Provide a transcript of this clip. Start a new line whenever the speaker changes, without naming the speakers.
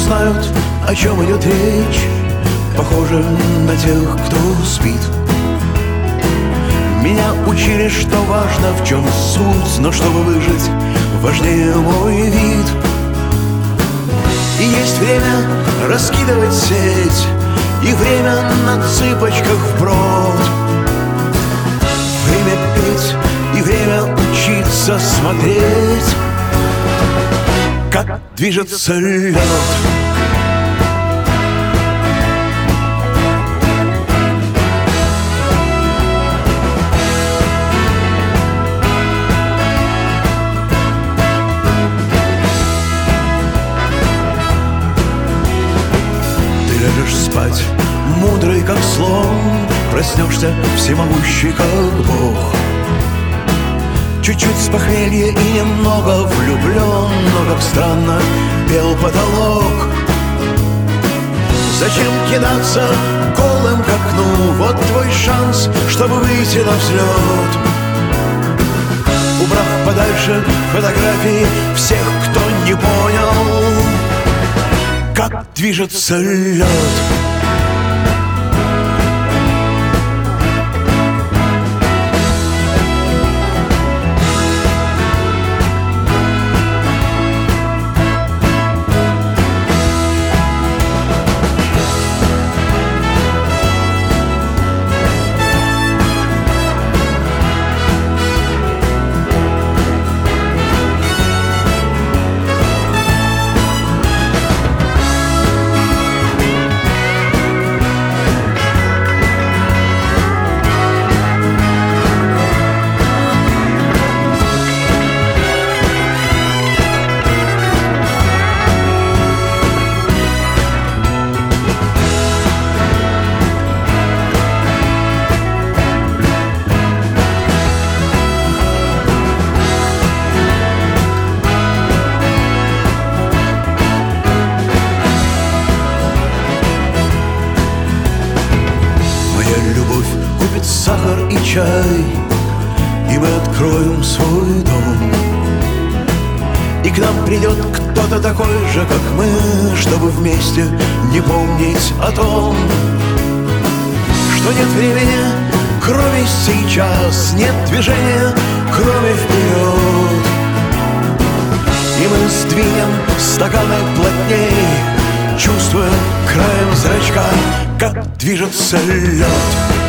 знают, о чем идет речь, похожи на тех, кто спит. Меня учили, что важно, в чем суть, но чтобы выжить, важнее мой вид. И есть время раскидывать сеть, и время на цыпочках вброд. Время петь и время учиться смотреть, как движется лед. Спать, мудрый как слон, проснешься всемогущий как Бог. Чуть-чуть с похмелья и немного влюблен, но как странно пел потолок. Зачем кидаться голым к окну? Вот твой шанс, чтобы выйти на взлет. Убрав подальше фотографии всех, кто не понял, как движется лед. Любовь купит сахар и чай, и мы откроем свой дом. И к нам придет кто-то такой же, как мы, чтобы вместе не помнить о том, что нет времени, кроме сейчас, нет движения, кроме вперед. И мы сдвинем стаканы плотней, чувствуя краем зрачка, как движется лед.